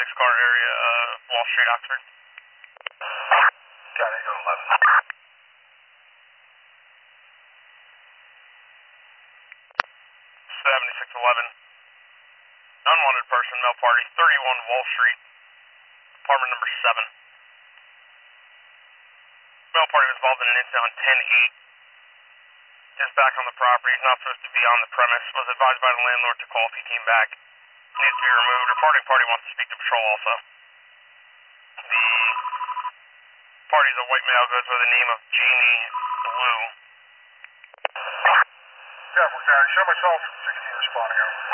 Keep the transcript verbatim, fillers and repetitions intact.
six car area, uh, Wall Street, Oxford. Got it, go eleven. seventy-six eleven. Unwanted person, male party, thirty-one Wall Street, apartment number seven. Male party was involved in an incident on ten eight. Is back on the property, he's not supposed to be on the premise. Was advised by the landlord to call if he came back. Needs to be removed. Reporting party wants to speak to patrol also. The party is a white male, goes by the name of Jamie Blue. Yeah, we're going to show myself, sixteen responding over.